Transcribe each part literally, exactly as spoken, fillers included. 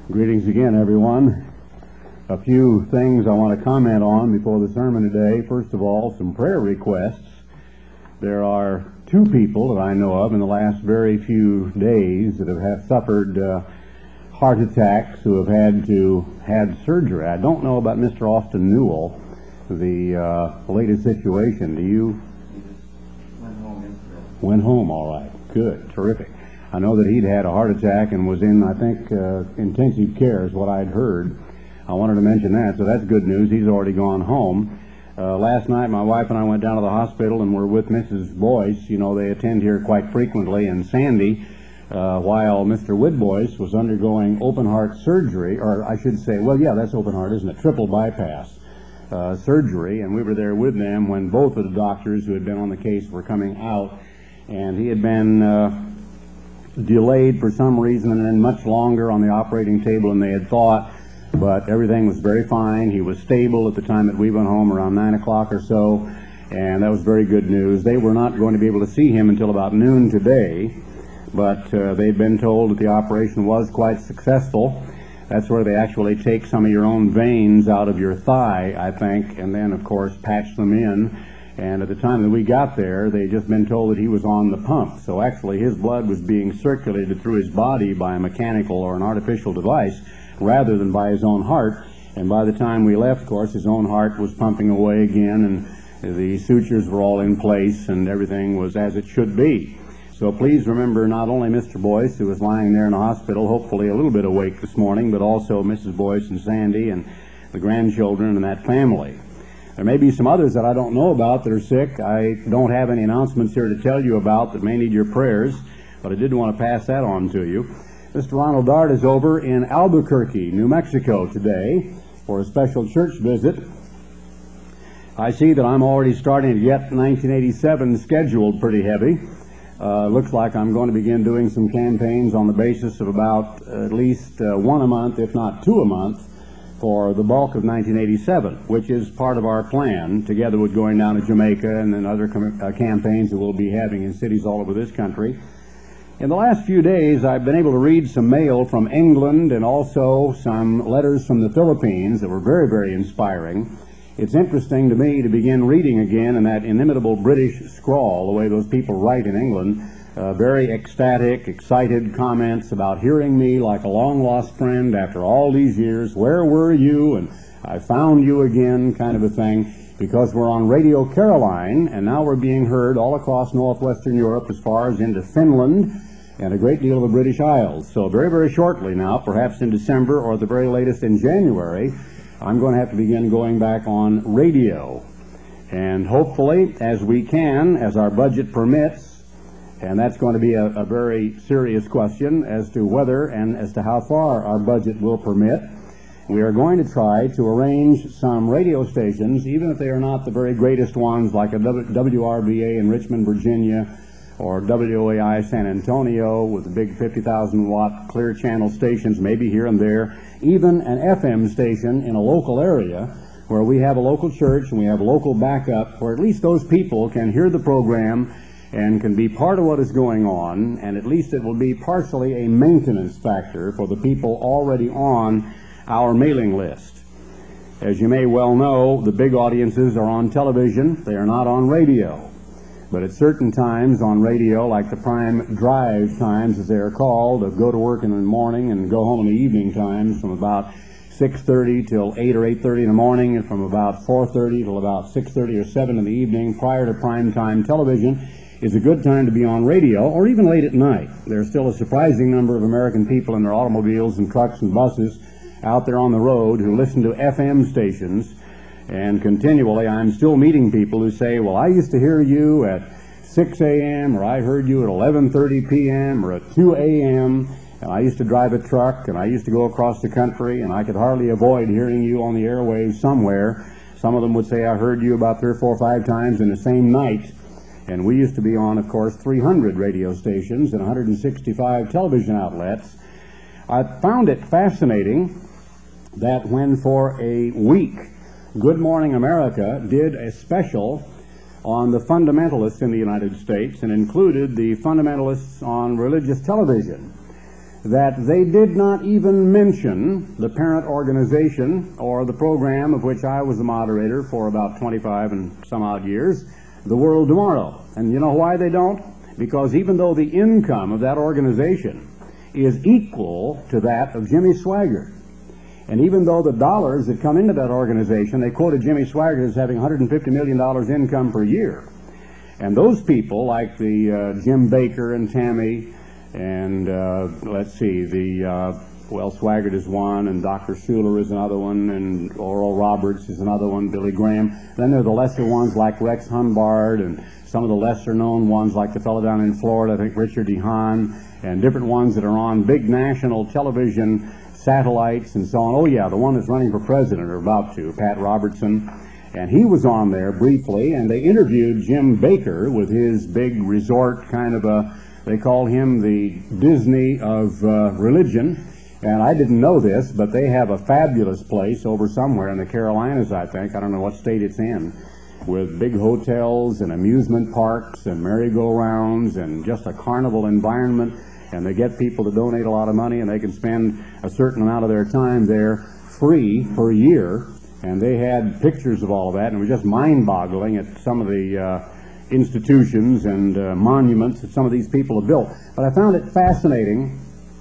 Greetings again, everyone. A few things I want to comment on before the sermon today. First of all, some prayer requests. There are two people that I know of in the last very few days that have had suffered uh, heart attacks who have had to had surgery. I don't know about Mister Austin Newell, the uh, latest situation. Do you? Went home yesterday. Went home, all right. Good, terrific. I know that he'd had a heart attack and was in, I think, uh, intensive care is what I'd heard. I wanted to mention that, so that's good news. He's already gone home. Uh, last night, my wife and I went down to the hospital and were with Missus Boyce. You know, they attend here quite frequently, and Sandy, uh, while Mister Woodboyce was undergoing open heart surgery, or I should say, well, yeah, that's open heart, isn't it? Triple bypass uh, surgery, and we were there with them when both of the doctors who had been on the case were coming out, and he had been uh, delayed for some reason and then much longer on the operating table than they had thought, but everything was very fine. He was stable at the time that we went home, around nine o'clock or so, and that was very good news. They were not going to be able to see him until about noon today, but uh, they'd been told that the operation was quite successful. That's where they actually take some of your own veins out of your thigh, I think, and then, of course, patch them in. And at the time that we got there, they'd just been told that he was on the pump. So actually his blood was being circulated through his body by a mechanical or an artificial device rather than by his own heart. And by the time we left, of course, his own heart was pumping away again, and the sutures were all in place, and everything was as it should be. So please remember not only Mister Boyce, who was lying there in the hospital, hopefully a little bit awake this morning, but also Missus Boyce and Sandy and the grandchildren and that family. There may be some others that I don't know about that are sick. I don't have any announcements here to tell you about that may need your prayers, but I did want to pass that on to you. Mister Ronald Dart is over in Albuquerque, New Mexico today for a special church visit. I see that I'm already starting to get nineteen eighty-seven scheduled pretty heavy. Uh, looks like I'm going to begin doing some campaigns on the basis of about at least uh, one a month, if not two a month, for the bulk of nineteen eighty-seven, which is part of our plan, together with going down to Jamaica and then other com- uh, campaigns that we'll be having in cities all over this country. In the last few days, I've been able to read some mail from England and also some letters from the Philippines that were very, very inspiring. It's interesting to me to begin reading again in that inimitable British scrawl, the way those people write in England. Uh, very ecstatic, excited comments about hearing me like a long-lost friend after all these years. Where were you? And I found you again, kind of a thing, because we're on Radio Caroline, and now we're being heard all across northwestern Europe as far as into Finland and a great deal of the British Isles. So very, very shortly now, perhaps in December or at the very latest in January, I'm going to have to begin going back on radio. And hopefully, as we can, as our budget permits, and that's going to be a, a very serious question as to whether and as to how far our budget will permit. We are going to try to arrange some radio stations, even if they are not the very greatest ones, like a W R V A in Richmond, Virginia, or W O A I San Antonio with the big fifty thousand watt clear channel stations, maybe here and there, even an F M station in a local area where we have a local church and we have local backup, where at least those people can hear the program and can be part of what is going on, and at least it will be partially a maintenance factor for the people already on our mailing list. As you may well know, the big audiences are on television. They are not on radio. But at certain times on radio, like the prime drive times, as they are called, of go to work in the morning and go home in the evening times, from about six thirty till eight or eight thirty in the morning, and from about four thirty till about six thirty or seven in the evening, prior to prime time television, is a good time to be on radio, or even late at night. There's still a surprising number of American people in their automobiles and trucks and buses out there on the road who listen to F M stations, and continually I'm still meeting people who say, well, I used to hear you at six a.m., or I heard you at eleven thirty p.m., or at two a.m., and I used to drive a truck, and I used to go across the country, and I could hardly avoid hearing you on the airwaves somewhere. Some of them would say I heard you about three or four or five times in the same night. And we used to be on, of course, three hundred radio stations and one hundred sixty-five television outlets. I found it fascinating that when for a week Good Morning America did a special on the fundamentalists in the United States and included the fundamentalists on religious television, that they did not even mention the parent organization or the program of which I was the moderator for about twenty-five and some odd years, The World Tomorrow. And you know why they don't? Because even though the income of that organization is equal to that of Jimmy Swaggart, and even though the dollars that come into that organization, they quoted Jimmy Swaggart as having one hundred fifty million dollars income per year. And those people, like the uh, Jim Baker and Tammy, and uh, let's see, the, uh, well, Swaggart is one, and Doctor Schuler is another one, and Oral Roberts is another one, Billy Graham. Then there are the lesser ones like Rex Humbard, and some of the lesser-known ones like the fellow down in Florida, I think Richard D. Hahn, and different ones that are on big national television satellites and so on. Oh, yeah, the one that's running for president, or about to, Pat Robertson. And he was on there briefly, and they interviewed Jim Baker with his big resort kind of a, they call him the Disney of uh, religion. And I didn't know this, but they have a fabulous place over somewhere in the Carolinas, I think. I don't know what state it's in, with big hotels and amusement parks and merry-go-rounds and just a carnival environment. And they get people to donate a lot of money, and they can spend a certain amount of their time there free per year. And they had pictures of all of that, and it was just mind-boggling at some of the uh, institutions and uh, monuments that some of these people have built. But I found it fascinating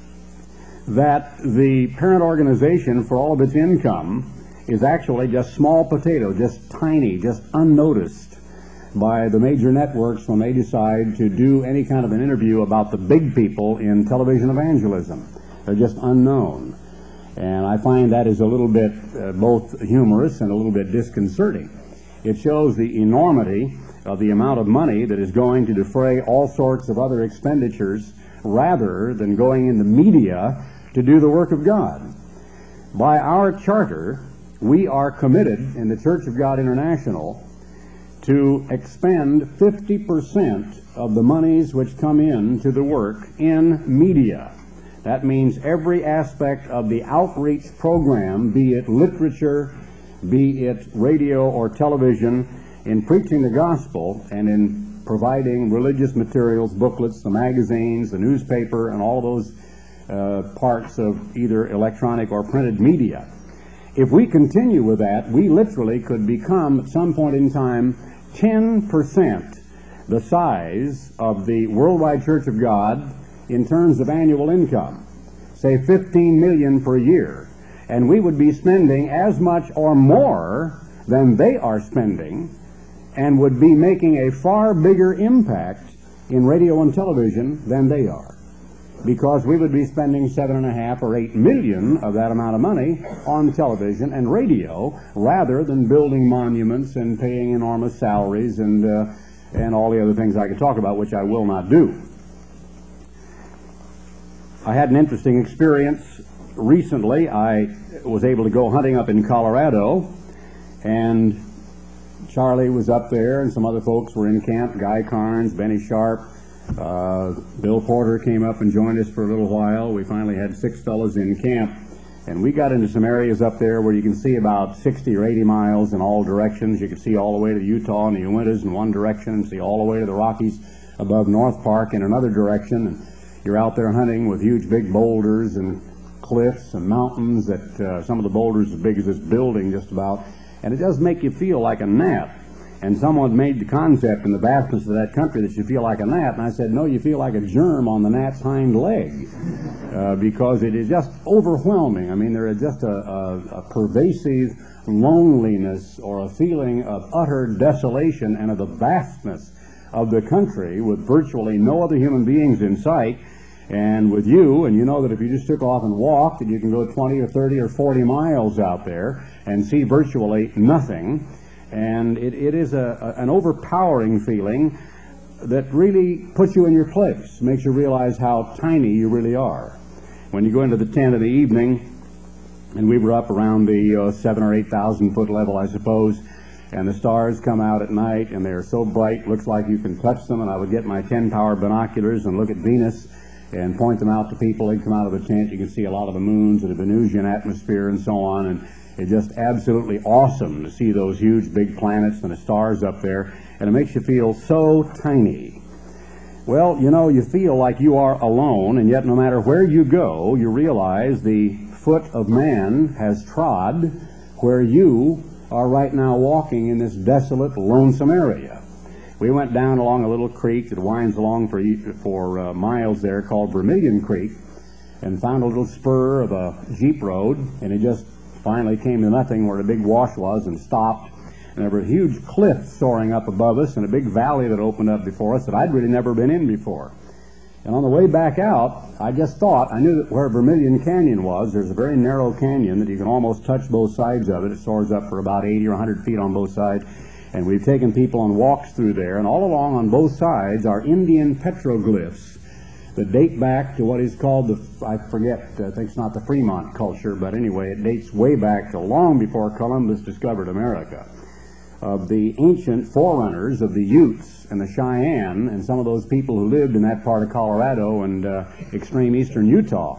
that the parent organization, for all of its income, is actually just small potato, just tiny, just unnoticed by the major networks when they decide to do any kind of an interview about the big people in television evangelism. They're just unknown. And I find that is a little bit uh, both humorous and a little bit disconcerting. It shows the enormity of the amount of money that is going to defray all sorts of other expenditures rather than going into media to do the work of God. By our charter, we are committed in the Church of God International to expend fifty percent of the monies which come in to the work in media. That means every aspect of the outreach program, be it literature, be it radio or television, in preaching the gospel and in providing religious materials, booklets, the magazines, the newspaper, and all those uh, parts of either electronic or printed media. If we continue with that, we literally could become, at some point in time, ten percent the size of the Worldwide Church of God in terms of annual income, say fifteen million dollars per year, and we would be spending as much or more than they are spending, and would be making a far bigger impact in radio and television than they are, because we would be spending seven and a half or eight million of that amount of money on television and radio, rather than building monuments and paying enormous salaries and uh, and all the other things I could talk about, which I will not do. I had an interesting experience recently. I was able to go hunting up in Colorado, and Charlie was up there, and some other folks were in camp. Guy Carnes, Benny Sharp, uh, Bill Porter came up and joined us for a little while. We finally had six fellows in camp, and we got into some areas up there where you can see about sixty or eighty miles in all directions. You can see all the way to Utah and the Uintas in one direction, and see all the way to the Rockies above North Park in another direction. And you're out there hunting with huge big boulders and cliffs and mountains that uh, some of the boulders as big as this building just about. And it does make you feel like a gnat. And someone made the concept in the vastness of that country that you feel like a gnat. And I said, no, you feel like a germ on the gnat's hind leg. Uh, because it is just overwhelming. I mean, there is just a, a, a pervasive loneliness or a feeling of utter desolation and of the vastness of the country with virtually no other human beings in sight. And with you, and you know that if you just took off and walked, that you can go twenty or thirty or forty miles out there and see virtually nothing. And it, it is a, a, an overpowering feeling that really puts you in your place, makes you realize how tiny you really are. When you go into the tent in the evening, and we were up around the uh, seven or eight thousand foot level, I suppose, and the stars come out at night, and they're so bright, looks like you can touch them, and I would get my ten power binoculars and look at Venus and point them out to people. They'd come out of the tent. You can see a lot of the moons and the Venusian atmosphere and so on, and it's just absolutely awesome to see those huge big planets and the stars up there, and it makes you feel so tiny. Well, you know, you feel like you are alone, and yet no matter where you go, you realize the foot of man has trod where you are right now walking in this desolate, lonesome area. We went down along a little creek that winds along for, for uh, miles there called Vermilion Creek, and found a little spur of a jeep road, and it just finally came to nothing where the big wash was and stopped. And there were a huge cliff soaring up above us and a big valley that opened up before us that I'd really never been in before. And on the way back out, I just thought, I knew that where Vermilion Canyon was, there's a very narrow canyon that you can almost touch both sides of it. It soars up for about eighty or one hundred feet on both sides. And we've taken people on walks through there, and all along on both sides are Indian petroglyphs that date back to what is called the, I forget, I think it's not the Fremont culture, but anyway, it dates way back to long before Columbus discovered America, of the ancient forerunners of the Utes and the Cheyenne and some of those people who lived in that part of Colorado and uh, extreme eastern Utah.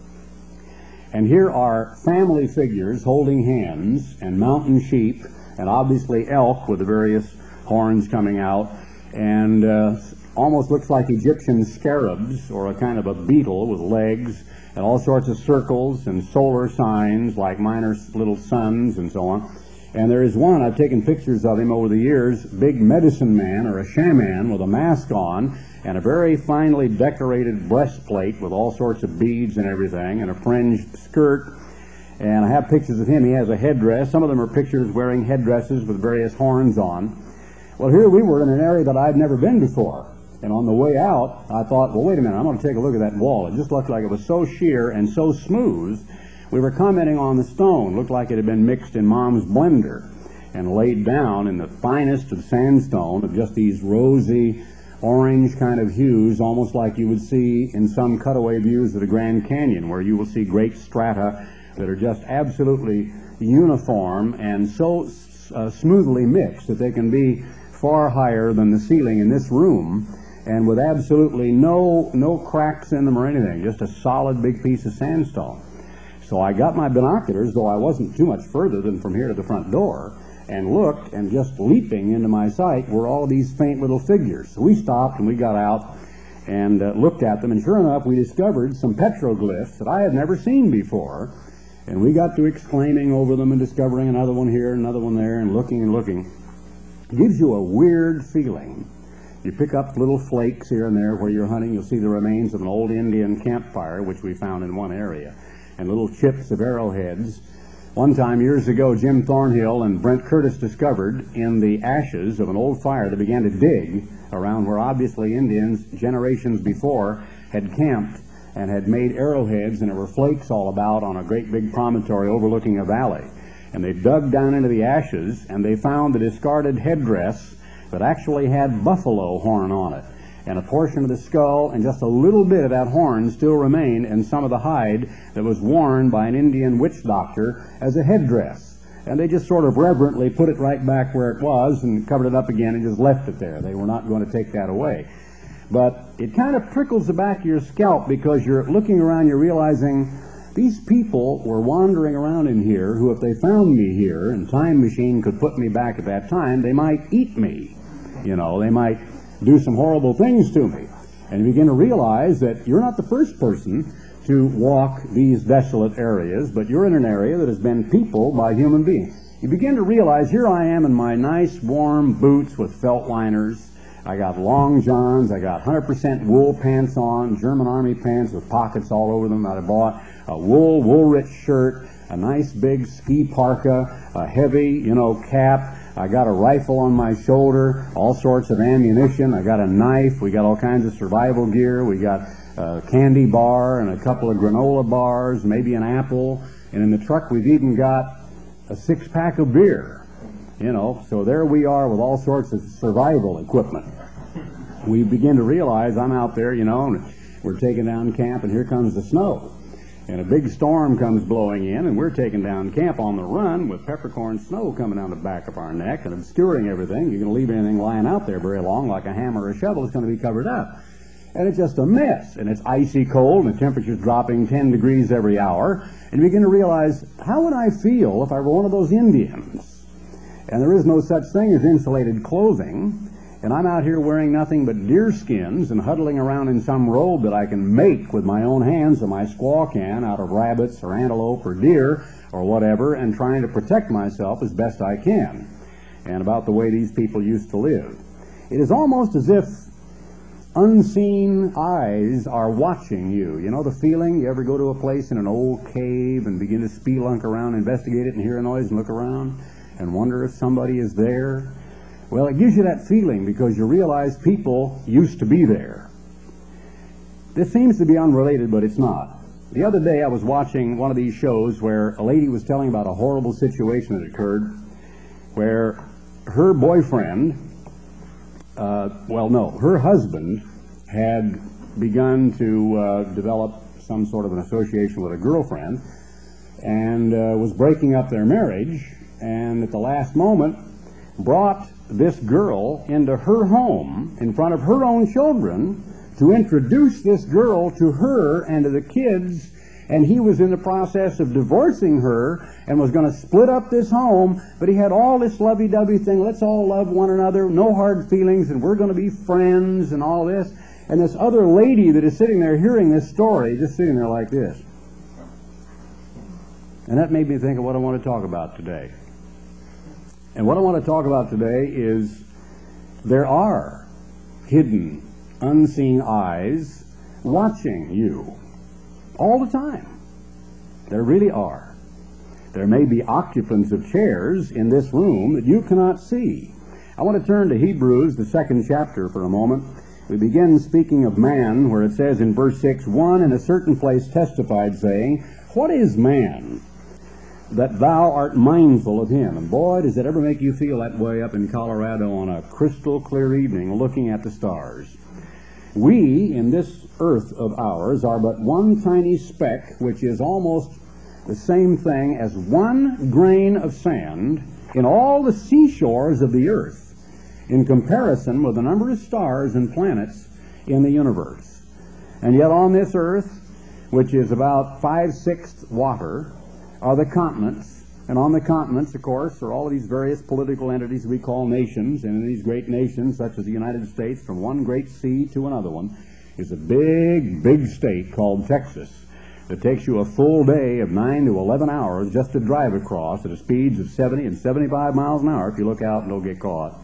And here are family figures holding hands, and mountain sheep, and obviously elk with the various horns coming out, and uh, almost looks like Egyptian scarabs, or a kind of a beetle with legs, and all sorts of circles and solar signs like minor little suns and so on. And there is one, I've taken pictures of him over the years, big medicine man or a shaman with a mask on and a very finely decorated breastplate with all sorts of beads and everything, and a fringed skirt. And I have pictures of him. He has a headdress. Some of them are pictures wearing headdresses with various horns on. Well, here we were in an area that I'd never been before. And on the way out, I thought, well, wait a minute, I'm going to take a look at that wall. It just looked like it was so sheer and so smooth. We were commenting on the stone. Looked like it had been mixed in Mom's blender and laid down in the finest of sandstone of just these rosy, orange kind of hues, almost like you would see in some cutaway views of the Grand Canyon, where you will see great strata that are just absolutely uniform and so uh, smoothly mixed that they can be far higher than the ceiling in this room, and with absolutely no no cracks in them or anything, just a solid big piece of sandstone. So I got my binoculars, though I wasn't too much further than from here to the front door, and looked, and just leaping into my sight were all these faint little figures. So we stopped and we got out and uh, looked at them, and sure enough we discovered some petroglyphs that I had never seen before, and we got to exclaiming over them and discovering another one here, another one there, and looking and looking. It gives you a weird feeling. You pick up little flakes here and there where you're hunting. You'll see the remains of an old Indian campfire, which we found in one area, and little chips of arrowheads. One time, years ago, Jim Thornhill and Brent Curtis discovered in the ashes of an old fire, they began to dig around where obviously Indians, generations before, had camped and had made arrowheads, and there were flakes all about on a great big promontory overlooking a valley. And they dug down into the ashes, and they found the discarded headdress that actually had buffalo horn on it. And a portion of the skull and just a little bit of that horn still remained in some of the hide that was worn by an Indian witch doctor as a headdress. And they just sort of reverently put it right back where it was and covered it up again and just left it there. They were not going to take that away. But it kind of prickles the back of your scalp, because you're looking around, you're realizing these people were wandering around in here who, if they found me here and Time Machine could put me back at that time, they might eat me. You know, they might do some horrible things to me. And you begin to realize that you're not the first person to walk these desolate areas, but you're in an area that has been peopled by human beings. You begin to realize, here I am in my nice warm boots with felt liners. I got long johns, I got one hundred percent wool pants on, German Army pants with pockets all over them that I bought, a wool, wool-rich shirt, a nice big ski parka, a heavy, you know, cap. I got a rifle on my shoulder, all sorts of ammunition. I got a knife. We got all kinds of survival gear. We got a candy bar and a couple of granola bars, maybe an apple. And in the truck, we've even got a six-pack of beer. You know, so there we are with all sorts of survival equipment. We begin to realize I'm out there, you know, and we're taking down camp, and here comes the snow. And a big storm comes blowing in, and we're taking down camp on the run with peppercorn snow coming down the back of our neck and obscuring everything. You're going to leave anything lying out there very long, like a hammer or a shovel, it's going to be covered up. And it's just a mess, and it's icy cold, and the temperature's dropping ten degrees every hour. And you begin to realize, how would I feel if I were one of those Indians? And there is no such thing as insulated clothing, and I'm out here wearing nothing but deer skins and huddling around in some robe that I can make with my own hands or my squaw can out of rabbits or antelope or deer or whatever, and trying to protect myself as best I can. And about the way these people used to live. It is almost as if unseen eyes are watching you. You know the feeling? You ever go to a place in an old cave and begin to spelunk around, investigate it, and hear a noise and look around and wonder if somebody is there? Well, it gives you that feeling because you realize people used to be there. This seems to be unrelated, but it's not. The other day I was watching one of these shows where a lady was telling about a horrible situation that occurred where her boyfriend, uh, well, no, her husband had begun to uh, develop some sort of an association with a girlfriend and uh, was breaking up their marriage, and at the last moment brought this girl into her home in front of her own children to introduce this girl to her and to the kids, and he was in the process of divorcing her and was going to split up this home, but he had all this lovey-dovey thing, let's all love one another, no hard feelings, and we're going to be friends and all this. And this other lady that is sitting there hearing this story, just sitting there like this. And that made me think of what I want to talk about today. And what I want to talk about today is there are hidden, unseen eyes watching you all the time. There really are. There may be occupants of chairs in this room that you cannot see. I want to turn to Hebrews, the second chapter, for a moment. We begin speaking of man, where it says in verse six, one in a certain place testified, saying, what is man, that thou art mindful of him? And boy, does it ever make you feel that way up in Colorado on a crystal clear evening looking at the stars. We, in this earth of ours, are but one tiny speck, which is almost the same thing as one grain of sand in all the seashores of the earth, in comparison with the number of stars and planets in the universe. And yet on this earth, which is about five-sixths water, are the continents. And on the continents, of course, are all of these various political entities we call nations. And in these great nations, such as the United States, from one great sea to another one, is a big, big state called Texas that takes you a full day of nine to eleven hours just to drive across at a speeds of seventy and seventy-five miles an hour if you look out and don't get caught.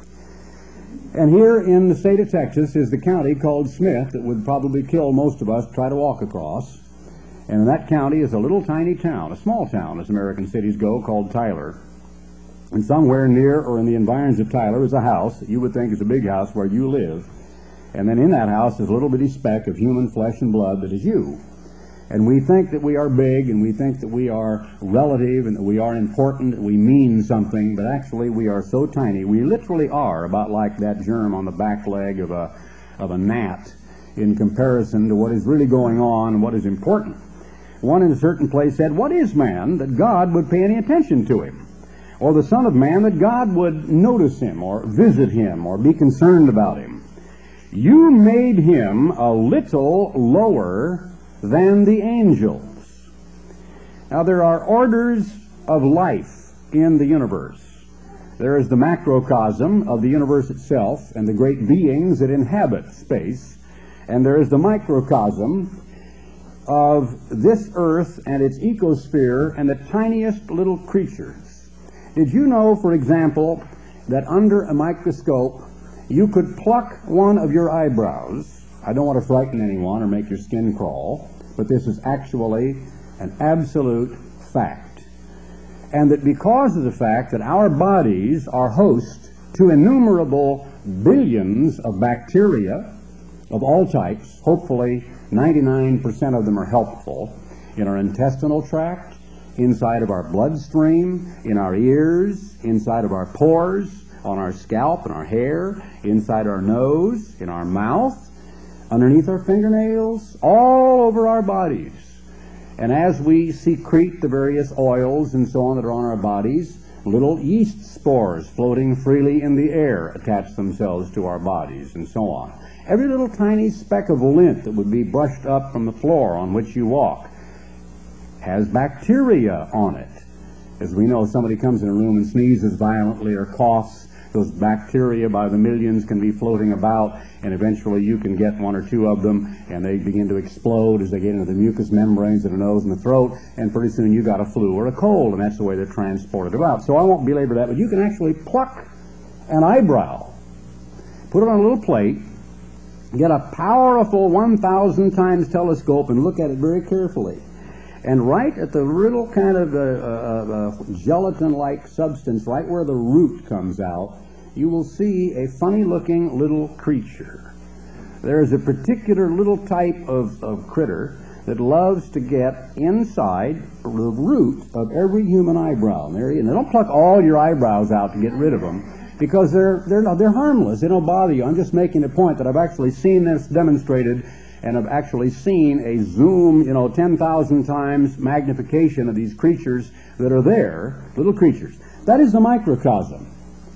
And here in the state of Texas is the county called Smith that would probably kill most of us to try to walk across. And in that county is a little tiny town, a small town as American cities go, called Tyler. And somewhere near or in the environs of Tyler is a house that you would think is a big house where you live. And then in that house is a little bitty speck of human flesh and blood that is you. And we think that we are big, and we think that we are relative, and that we are important, and we mean something, but actually we are so tiny. We literally are about like that germ on the back leg of a, of a gnat in comparison to what is really going on and what is important. One in a certain place said, what is man that God would pay any attention to him? Or the Son of Man that God would notice him or visit him or be concerned about him? You made him a little lower than the angels. Now there are orders of life in the universe. There is the macrocosm of the universe itself and the great beings that inhabit space. And there is the microcosm of this earth and its ecosphere and the tiniest little creatures. Did you know, for example, that under a microscope you could pluck one of your eyebrows? I don't want to frighten anyone or make your skin crawl, but this is actually an absolute fact. And that because of the fact that our bodies are host to innumerable billions of bacteria of all types, hopefully ninety-nine percent of them are helpful, in our intestinal tract, inside of our bloodstream, in our ears, inside of our pores, on our scalp and our hair, inside our nose, in our mouth, underneath our fingernails, all over our bodies. And as we secrete the various oils and so on that are on our bodies, little yeast spores floating freely in the air attach themselves to our bodies and so on. Every little tiny speck of lint that would be brushed up from the floor on which you walk has bacteria on it. As we know, if somebody comes in a room and sneezes violently or coughs, Those bacteria by the millions can be floating about, and eventually you can get one or two of them, and they begin to explode as they get into the mucous membranes of the nose and the throat, and pretty soon you got a flu or a cold, and that's the way they're transported about. So I won't belabor that, but you can actually pluck an eyebrow, put it on a little plate, get a powerful one thousand times telescope and look at it very carefully. And right at the little kind of uh, uh, uh, gelatin-like substance, right where the root comes out, you will see a funny-looking little creature. There is a particular little type of, of critter that loves to get inside the root of every human eyebrow. And, and they don't pluck all your eyebrows out to get rid of them, because they're, they're, not, they're harmless. They don't bother you. I'm just making a point that I've actually seen this demonstrated, and I've actually seen a zoom, you know, ten thousand times magnification of these creatures that are there, little creatures. That is the microcosm.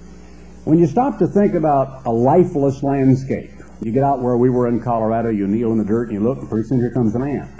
When you stop to think about a lifeless landscape, you get out where we were in Colorado, you kneel in the dirt and you look, and pretty soon here comes an ant.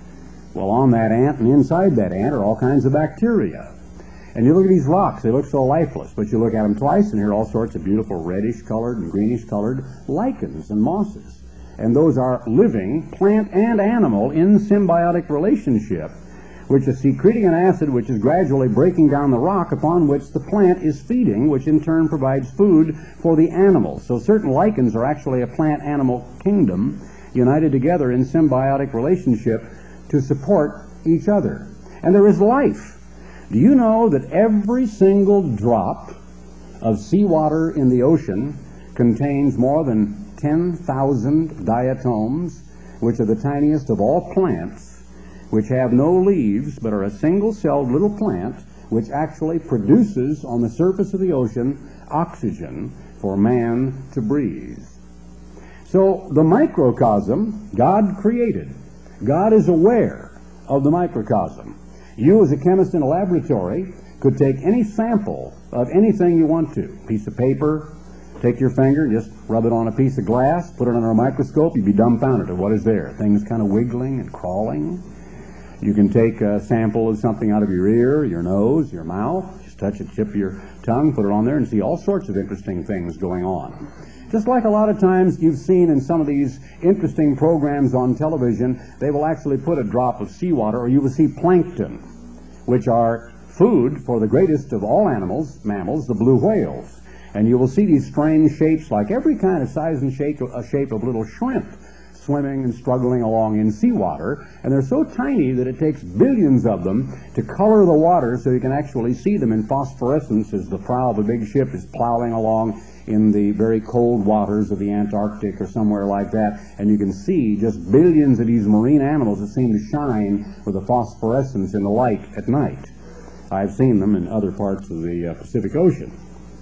Well, on that ant and inside that ant are all kinds of bacteria. And you look at these rocks, they look so lifeless, but you look at them twice and here are all sorts of beautiful reddish-colored and greenish-colored lichens and mosses. And those are living, plant and animal, in symbiotic relationship, which is secreting an acid which is gradually breaking down the rock upon which the plant is feeding, which in turn provides food for the animals. So certain lichens are actually a plant-animal kingdom united together in symbiotic relationship to support each other. And there is life. Do you know that every single drop of seawater in the ocean contains more than ten thousand diatoms, which are the tiniest of all plants, which have no leaves but are a single-celled little plant which actually produces on the surface of the ocean oxygen for man to breathe. So the microcosm, God created. God is aware of the microcosm. You, as a chemist in a laboratory, could take any sample of anything you want to. Piece of paper, take your finger, just rub it on a piece of glass, put it under a microscope, you'd be dumbfounded at what is there. Things kind of wiggling and crawling. You can take a sample of something out of your ear, your nose, your mouth, just touch the tip of your tongue, put it on there, and see all sorts of interesting things going on. Just like a lot of times you've seen in some of these interesting programs on television, they will actually put a drop of seawater, or you will see plankton, which are food for the greatest of all animals, mammals, the blue whales. And you will see these strange shapes, like every kind of size and shape, a shape of little shrimp, swimming and struggling along in seawater. And they're so tiny that it takes billions of them to color the water so you can actually see them in phosphorescence as the prow of a big ship is plowing along in the very cold waters of the Antarctic or somewhere like that. And you can see just billions of these marine animals that seem to shine with the phosphorescence in the light at night. I've seen them in other parts of the uh, Pacific Ocean.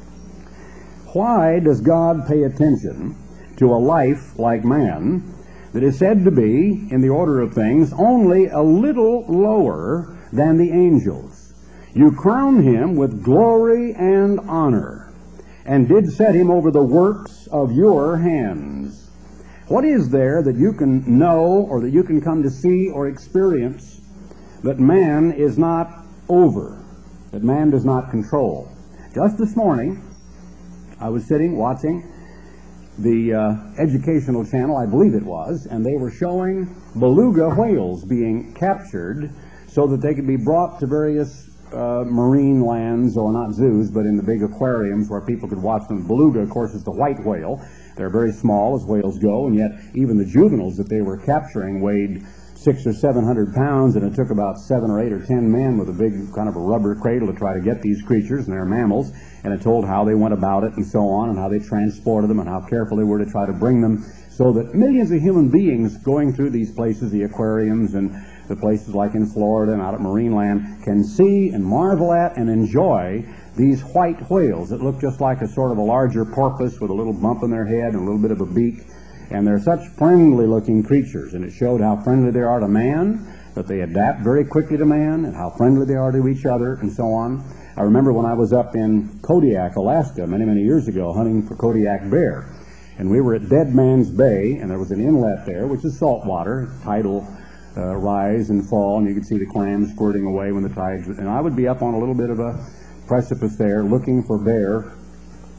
Why does God pay attention to a life like man that is said to be, in the order of things, only a little lower than the angels? You crown him with glory and honor, and did set him over the works of your hands. What is there that you can know or that you can come to see or experience that man is not over, that man does not control? Just this morning, I was sitting watching the uh, educational channel, I believe it was, and they were showing beluga whales being captured so that they could be brought to various uh, marine lands, or not zoos, but in the big aquariums where people could watch them. Beluga, of course, is the white whale. They're very small as whales go, and yet even the juveniles that they were capturing weighed six or seven hundred pounds, and it took about seven or eight or ten men with a big kind of a rubber cradle to try to get these creatures, and they're mammals. And it told how they went about it and so on, and how they transported them, and how careful they were to try to bring them, so that millions of human beings going through these places, the aquariums and the places like in Florida and out at Marineland, can see and marvel at and enjoy these white whales that look just like a sort of a larger porpoise with a little bump in their head and a little bit of a beak. And they're such friendly-looking creatures, and it showed how friendly they are to man, that they adapt very quickly to man, and how friendly they are to each other, and so on. I remember when I was up in Kodiak, Alaska, many, many years ago, hunting for Kodiak bear. And we were at Dead Man's Bay, and there was an inlet there, which is salt water, tidal uh, rise and fall, and you could see the clams squirting away when the tides... And I would be up on a little bit of a precipice there, looking for bear,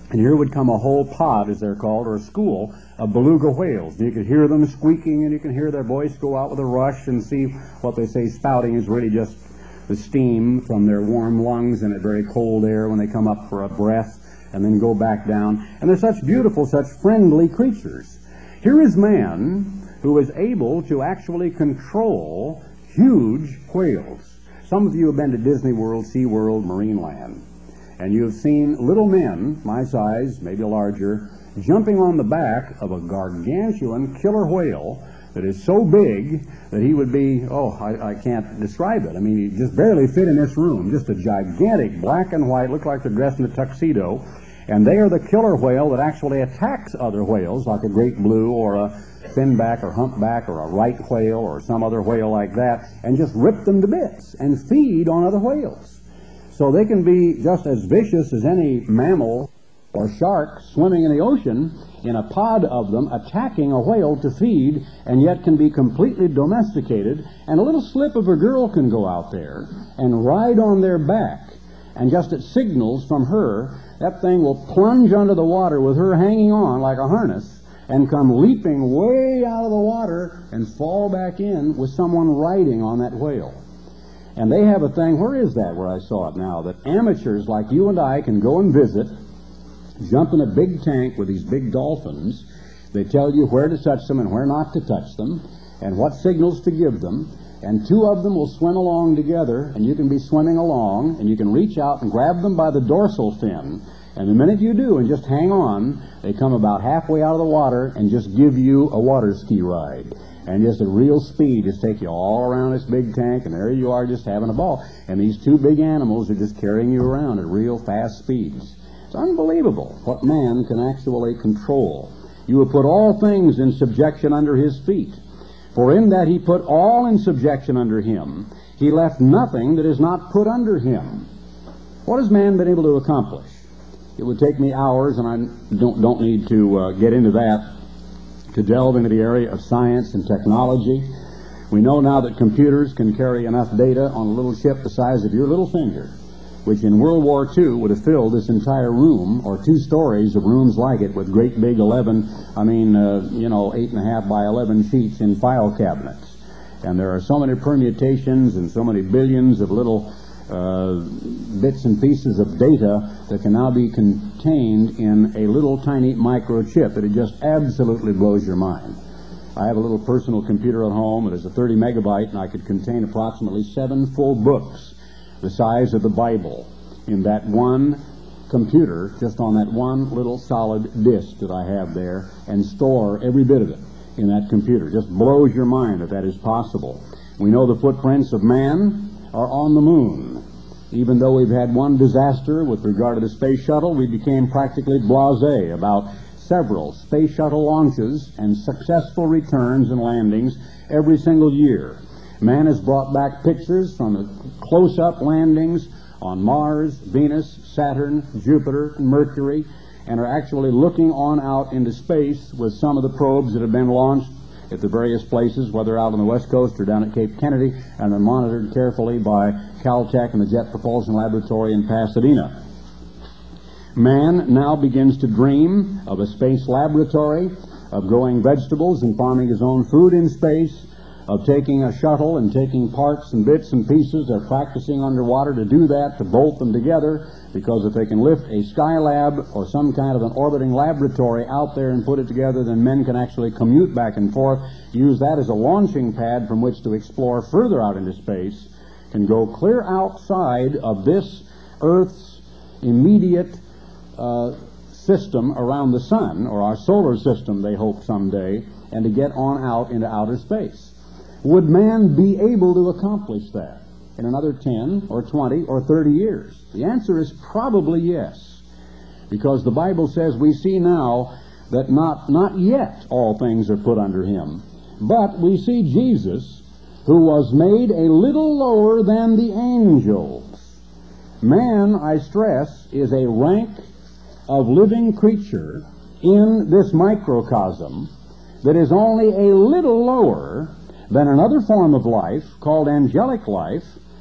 And here would come a whole pod, as they're called, or a school of beluga whales. And you could hear them squeaking, and you can hear their voice go out with a rush and see what they say spouting is really just the steam from their warm lungs in a very cold air when they come up for a breath and then go back down. And they're such beautiful, such friendly creatures. Here is man who is able to actually control huge whales. Some of you have been to Disney World, Sea World, Marineland, and you have seen little men, my size, maybe larger, jumping on the back of a gargantuan killer whale that is so big that he would be, oh, I, I can't describe it. I mean, he just barely fit in this room. Just a gigantic black and white, look like they're dressed in a tuxedo. And they are the killer whale that actually attacks other whales, like a great blue or a finback or humpback or a right whale or some other whale like that, and just rip them to bits and feed on other whales. So they can be just as vicious as any mammal or shark swimming in the ocean, in a pod of them attacking a whale to feed, and yet can be completely domesticated. And a little slip of a girl can go out there and ride on their back, and just at signals from her, that thing will plunge under the water with her hanging on like a harness and come leaping way out of the water and fall back in with someone riding on that whale. And they have a thing, where is that where I saw it now, that amateurs like you and I can go and visit, jump in a big tank with these big dolphins. They tell you where to touch them and where not to touch them, and what signals to give them. And two of them will swim along together, and you can be swimming along, and you can reach out and grab them by the dorsal fin. And the minute you do, and just hang on, they come about halfway out of the water and just give you a water ski ride. And just at real speed, just take you all around this big tank, and there you are just having a ball. And these two big animals are just carrying you around at real fast speeds. It's unbelievable what man can actually control. You will put all things in subjection under his feet. For in that he put all in subjection under him, he left nothing that is not put under him. What has man been able to accomplish? It would take me hours, and I don't, don't need to uh, get into that, to delve into the area of science and technology. We know now that computers can carry enough data on a little chip the size of your little finger, which in World War Two would have filled this entire room, or two stories of rooms like it, with great big eleven, I mean, uh, you know, eight and a half by eleven sheets in file cabinets. And there are so many permutations and so many billions of little uh, bits and pieces of data that can now be contained in a little tiny microchip that it just absolutely blows your mind. I have a little personal computer at home that is a thirty megabyte, and I could contain approximately seven full books the size of the Bible in that one computer, just on that one little solid disk that I have there, and store every bit of it in that computer. Just blows your mind that that is possible. We know the footprints of man are on the moon. Even though we've had one disaster with regard to the space shuttle, we became practically blasé about several space shuttle launches and successful returns and landings every single year. Man has brought back pictures from the close-up landings on Mars, Venus, Saturn, Jupiter, and Mercury, and are actually looking on out into space with some of the probes that have been launched at the various places, whether out on the West Coast or down at Cape Kennedy, and are monitored carefully by Caltech and the Jet Propulsion Laboratory in Pasadena. Man now begins to dream of a space laboratory, of growing vegetables and farming his own food in space, of taking a shuttle and taking parts and bits and pieces. They're practicing underwater to do that, to bolt them together, because if they can lift a Skylab or some kind of an orbiting laboratory out there and put it together, then men can actually commute back and forth, use that as a launching pad from which to explore further out into space, can go clear outside of this Earth's immediate uh, system around the sun, or our solar system, they hope someday, and to get on out into outer space. Would man be able to accomplish that in another ten or twenty or thirty years? The answer is probably yes, because the Bible says we see now that not, not yet all things are put under him, but we see Jesus, who was made a little lower than the angels. Man, I stress, is a rank of living creature in this microcosm that is only a little lower than another form of life called angelic life,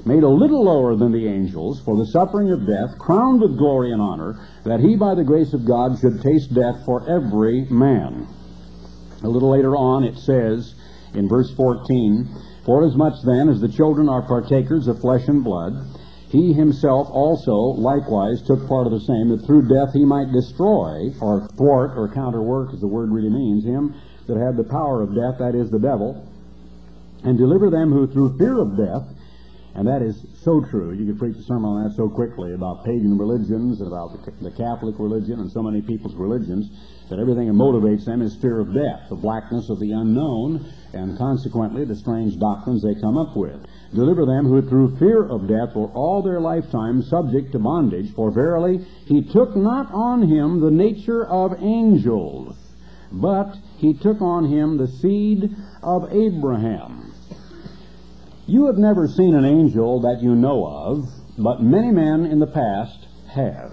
made a little lower than the angels, for the suffering of death, crowned with glory and honor, that he by the grace of God should taste death for every man. A little later on it says, in verse fourteen, Forasmuch then as the children are partakers of flesh and blood, he himself also likewise took part of the same, that through death he might destroy, or thwart, or counterwork, as the word really means, him that had the power of death, that is, the devil, and deliver them who through fear of death, and that is so true. You could preach a sermon on that so quickly about pagan religions and about the, the Catholic religion and so many people's religions, that everything that motivates them is fear of death, the blackness of the unknown, and consequently the strange doctrines they come up with. Deliver them who through fear of death were all their lifetime subject to bondage, for verily he took not on him the nature of angels, but he took on him the seed of Abraham. You have never seen an angel that you know of, but many men in the past have.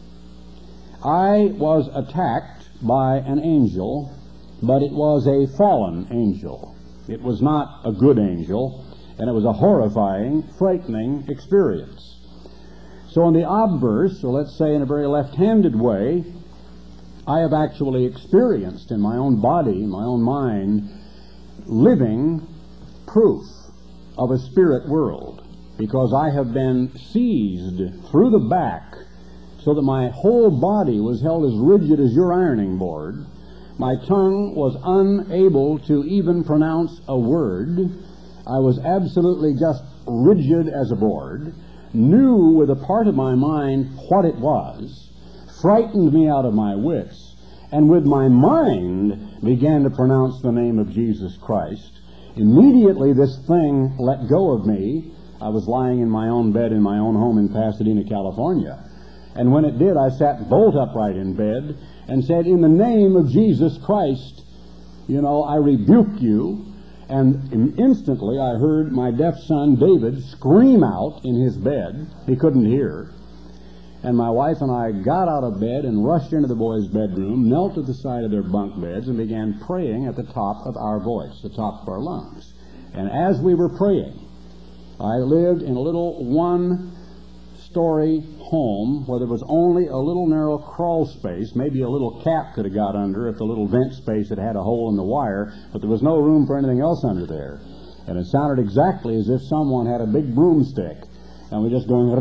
I was attacked by an angel, but it was a fallen angel. It was not a good angel, and it was a horrifying, frightening experience. So in the obverse, or let's say in a very left-handed way, I have actually experienced in my own body, in my own mind, living proof of a spirit world, because I have been seized through the back so that my whole body was held as rigid as your ironing board. My tongue was unable to even pronounce a word. I was absolutely just rigid as a board, knew with a part of my mind what it was, frightened me out of my wits, and with my mind began to pronounce the name of Jesus Christ. Immediately this thing let go of me. I was lying in my own bed in my own home in Pasadena, California. And when it did, I sat bolt upright in bed and said, in the name of Jesus Christ, you know, I rebuke you. And instantly I heard my deaf son David scream out in his bed. He couldn't hear. And my wife and I got out of bed and rushed into the boys' bedroom, knelt at the side of their bunk beds, and began praying at the top of our voice, the top of our lungs. And as we were praying, I lived in a little one-story home where there was only a little narrow crawl space. Maybe a little cat could have got under if the little vent space had had a hole in the wire, but there was no room for anything else under there. And it sounded exactly as if someone had a big broomstick, and we're just going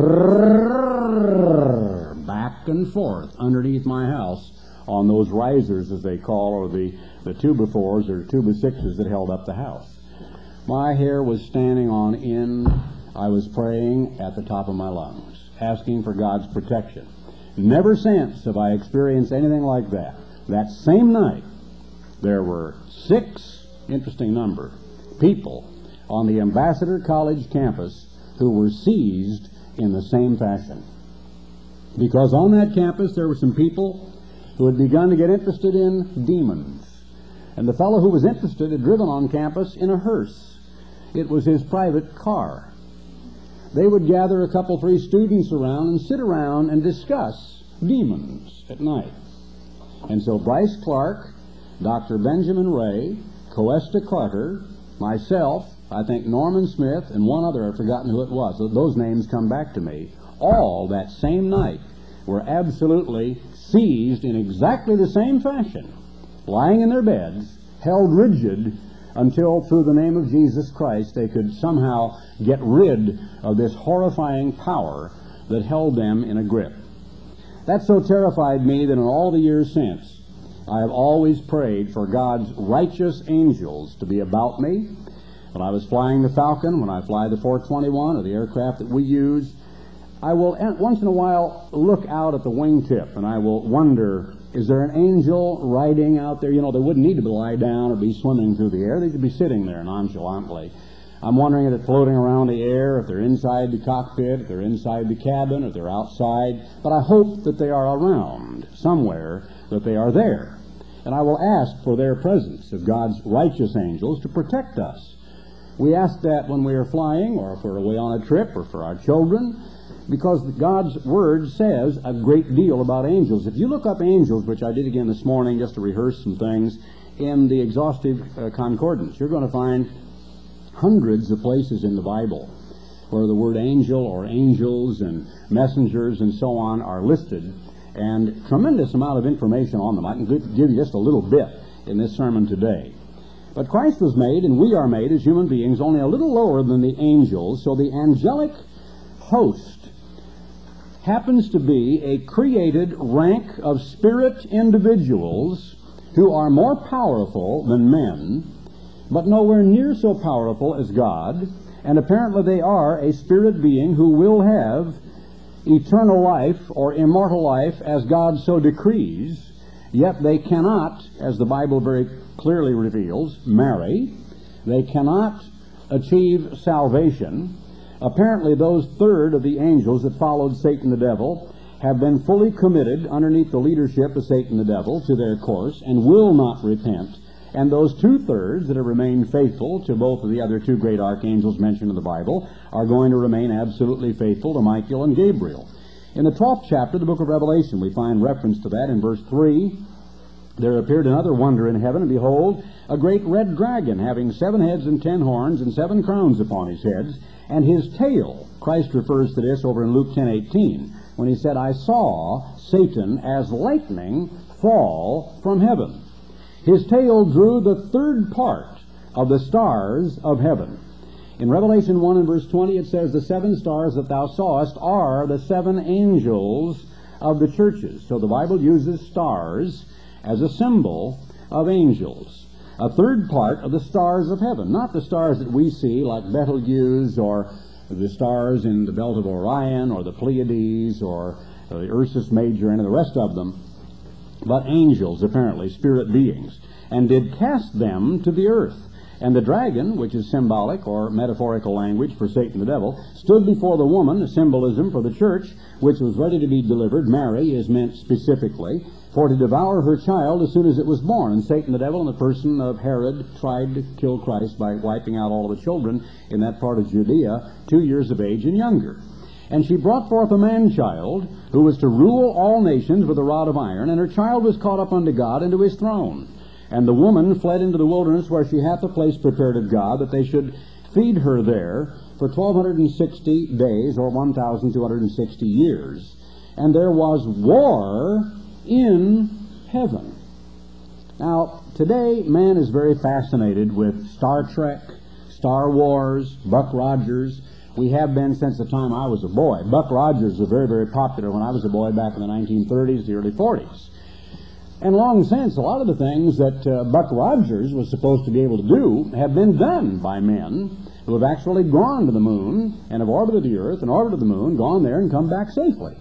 back and forth underneath my house on those risers, as they call, or the, the two-by-fours or two-by-sixes that held up the house. My hair was standing on end. I was praying at the top of my lungs, asking for God's protection. Never since have I experienced anything like that. That same night, there were six, interesting number, people on the Ambassador College campus who were seized in the same fashion. Because on that campus there were some people who had begun to get interested in demons. And the fellow who was interested had driven on campus in a hearse. It was his private car. They would gather a couple, three students around and sit around and discuss demons at night. And so Bryce Clark, Doctor Benjamin Ray, Coesta Carter, myself, I think Norman Smith, and one other, I've forgotten who it was. Those names come back to me. All that same night were absolutely seized in exactly the same fashion, lying in their beds, held rigid until through the name of Jesus Christ they could somehow get rid of this horrifying power that held them in a grip. That so terrified me that in all the years since, I have always prayed for God's righteous angels to be about me. When I was flying the Falcon, when I fly the four twenty-one, or the aircraft that we use, I will once in a while look out at the wingtip, and I will wonder, is there an angel riding out there? You know, they wouldn't need to lie down or be swimming through the air. They should be sitting there nonchalantly. I'm wondering if they're floating around the air, if they're inside the cockpit, if they're inside the cabin, if they're outside. But I hope that they are around somewhere, that they are there. And I will ask for their presence, of God's righteous angels, to protect us. We ask that when we are flying, or if we're away on a trip, or for our children, because God's Word says a great deal about angels. If you look up angels, which I did again this morning just to rehearse some things, in the exhaustive uh, concordance, you're going to find hundreds of places in the Bible where the word angel or angels and messengers and so on are listed, and tremendous amount of information on them. I can give you just a little bit in this sermon today. But Christ was made, and we are made as human beings, only a little lower than the angels, so the angelic host happens to be a created rank of spirit individuals who are more powerful than men, but nowhere near so powerful as God, and apparently they are a spirit being who will have eternal life or immortal life as God so decrees, yet they cannot, as the Bible very clearly reveals, marry. They cannot achieve salvation. Apparently those third of the angels that followed Satan the devil have been fully committed underneath the leadership of Satan the devil to their course and will not repent. And those two-thirds that have remained faithful to both of the other two great archangels mentioned in the Bible are going to remain absolutely faithful to Michael and Gabriel. In the twelfth chapter of the book of Revelation, we find reference to that in verse three. There appeared another wonder in heaven, and behold, a great red dragon, having seven heads and ten horns and seven crowns upon his heads, and his tail. Christ refers to this over in Luke ten eighteen, when he said, I saw Satan as lightning fall from heaven. His tail drew the third part of the stars of heaven. In Revelation one and verse twenty, it says, the seven stars that thou sawest are the seven angels of the churches. So the Bible uses stars as a symbol of angels. A third part of the stars of heaven, not the stars that we see like Betelgeuse or the stars in the belt of Orion or the Pleiades or the Ursus Major and the rest of them, but angels, apparently, spirit beings, and did cast them to the earth. And the dragon, which is symbolic or metaphorical language for Satan the devil, stood before the woman, a symbolism for the church, which was ready to be delivered. Mary is meant specifically, for to devour her child as soon as it was born. And Satan the devil, in the person of Herod, tried to kill Christ by wiping out all of the children in that part of Judea, two years of age and younger. And she brought forth a man-child, who was to rule all nations with a rod of iron, and her child was caught up unto God into his throne. And the woman fled into the wilderness, where she hath a place prepared of God, that they should feed her there for twelve sixty days, or one thousand two hundred sixty years. And there was war in heaven. Now, today, man is very fascinated with Star Trek, Star Wars, Buck Rogers. We have been since the time I was a boy. Buck Rogers was very, very popular when I was a boy back in the nineteen thirties, the early forties. And long since, a lot of the things that uh, Buck Rogers was supposed to be able to do have been done by men who have actually gone to the moon and have orbited the earth and orbited the moon, gone there and come back safely.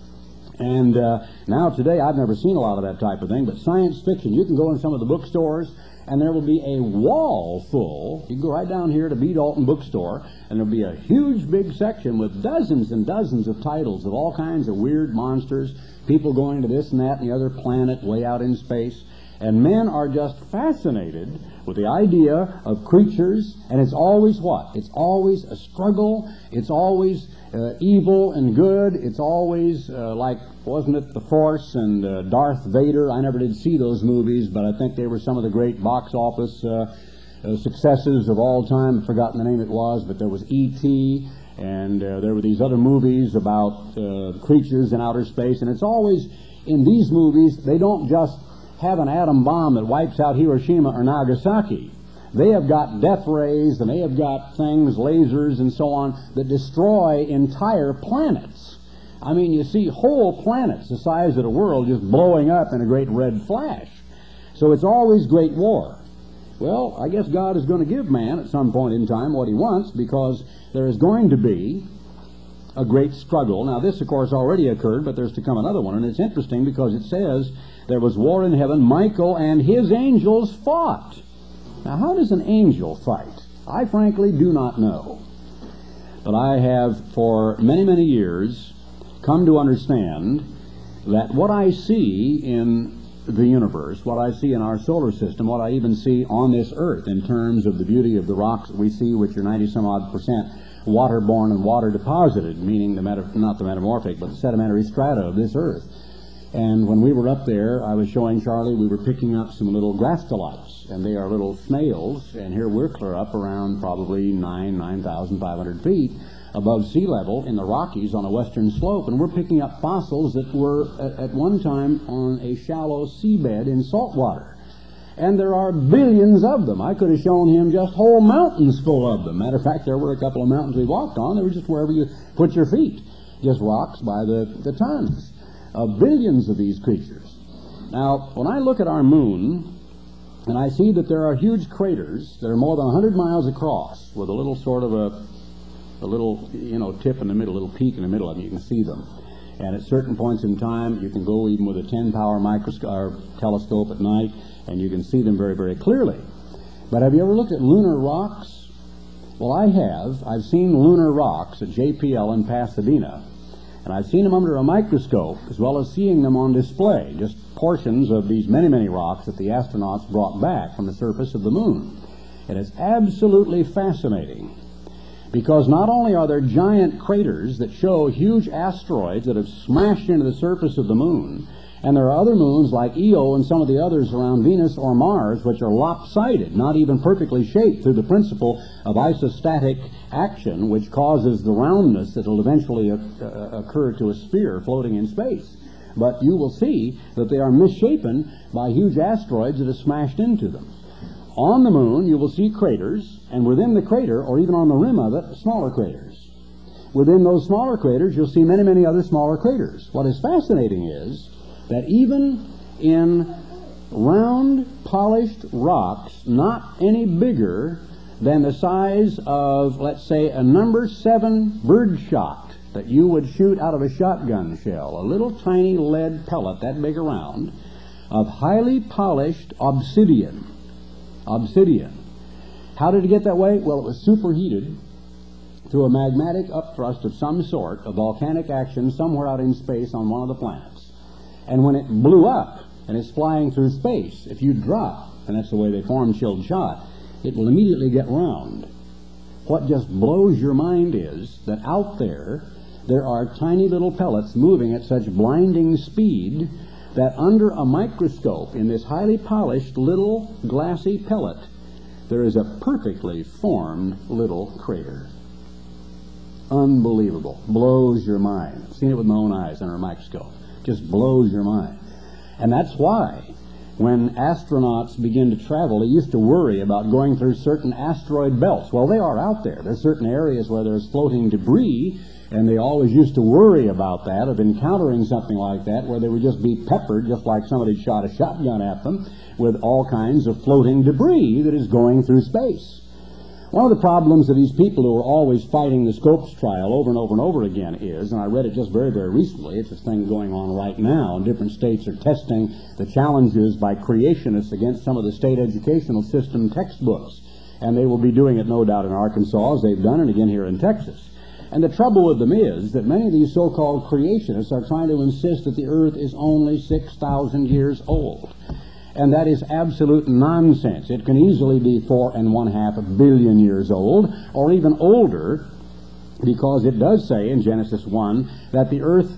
And uh, now today, I've never seen a lot of that type of thing, but science fiction, you can go in some of the bookstores and there will be a wall full. You can go right down here to B. Dalton Bookstore, and there'll be a huge big section with dozens and dozens of titles of all kinds of weird monsters, people going to this and that and the other planet way out in space. And men are just fascinated with the idea of creatures, and it's always what? It's always a struggle. It's always uh, evil and good. It's always uh, like, wasn't it The Force and uh, Darth Vader? I never did see those movies, but I think they were some of the great box office uh, uh, successes of all time. I've forgotten the name it was, but there was E T, and uh, there were these other movies about uh, creatures in outer space. And it's always, in these movies, they don't just have an atom bomb that wipes out Hiroshima or Nagasaki. They have got death rays, and they have got things, lasers and so on, that destroy entire planets. I mean, you see whole planets the size of the world just blowing up in a great red flash. So it's always great war. Well, I guess God is going to give man at some point in time what he wants, because there is going to be a great struggle. Now, this, of course, already occurred, but there's to come another one. And it's interesting because it says there was war in heaven. Michael and his angels fought. Now, how does an angel fight? I frankly do not know. But I have, for many, many years, come to understand that what I see in the universe, what I see in our solar system, what I even see on this earth in terms of the beauty of the rocks that we see, which are ninety some odd percent waterborne and water deposited, meaning the meta- not the metamorphic, but the sedimentary strata of this earth. And when we were up there, I was showing Charlie, we were picking up some little grastolites, and they are little snails, and here we're clear up around probably nine, nine thousand five hundred feet above sea level in the Rockies on a western slope, and we're picking up fossils that were at, at one time on a shallow seabed in salt water. And there are billions of them. I could have shown him just whole mountains full of them. Matter of fact, there were a couple of mountains we walked on. They were just wherever you put your feet. Just rocks by the, the tons. Of billions of these creatures. Now, when I look at our moon, and I see that there are huge craters that are more than one hundred miles across, with a little sort of a, a little, you know, tip in the middle, a little peak in the middle of them, you can see them. And at certain points in time, you can go even with a ten power microscope or telescope at night, and you can see them very, very clearly. But have you ever looked at lunar rocks? Well, I have. I've seen lunar rocks at J P L in Pasadena, and I've seen them under a microscope, as well as seeing them on display, just portions of these many, many rocks that the astronauts brought back from the surface of the moon. And it's absolutely fascinating, because not only are there giant craters that show huge asteroids that have smashed into the surface of the moon, and there are other moons like Io and some of the others around Venus or Mars which are lopsided, not even perfectly shaped through the principle of isostatic action, which causes the roundness that will eventually uh, occur to a sphere floating in space. But you will see that they are misshapen by huge asteroids that have smashed into them. On the moon, you will see craters, and within the crater, or even on the rim of it, smaller craters. Within those smaller craters, you'll see many, many other smaller craters. What is fascinating is that even in round, polished rocks, not any bigger than the size of, let's say, a number seven birdshot that you would shoot out of a shotgun shell, a little tiny lead pellet that big around, of highly polished obsidian. Obsidian. How did it get that way? Well, it was superheated through a magmatic upthrust of some sort, a volcanic action somewhere out in space on one of the planets. And when it blew up, and it's flying through space, if you drop, and that's the way they form chilled shot, it will immediately get round. What just blows your mind is that out there, there are tiny little pellets moving at such blinding speed that under a microscope, in this highly polished little glassy pellet, there is a perfectly formed little crater. Unbelievable. Blows your mind. I've seen it with my own eyes under a microscope. Just blows your mind. And that's why when astronauts begin to travel, they used to worry about going through certain asteroid belts. Well, they are out there. There's certain areas where there's floating debris, and they always used to worry about that, of encountering something like that, where they would just be peppered, just like somebody shot a shotgun at them, with all kinds of floating debris that is going through space. One of the problems of these people who are always fighting the Scopes trial over and over and over again is, and I read it just very, very recently, it's this thing going on right now, and different states are testing the challenges by creationists against some of the state educational system textbooks. And they will be doing it, no doubt, in Arkansas, as they've done, and again here in Texas. And the trouble with them is that many of these so-called creationists are trying to insist that the Earth is only six thousand years old. And that is absolute nonsense. It can easily be four and one half billion years old, or even older, because it does say in Genesis one that the earth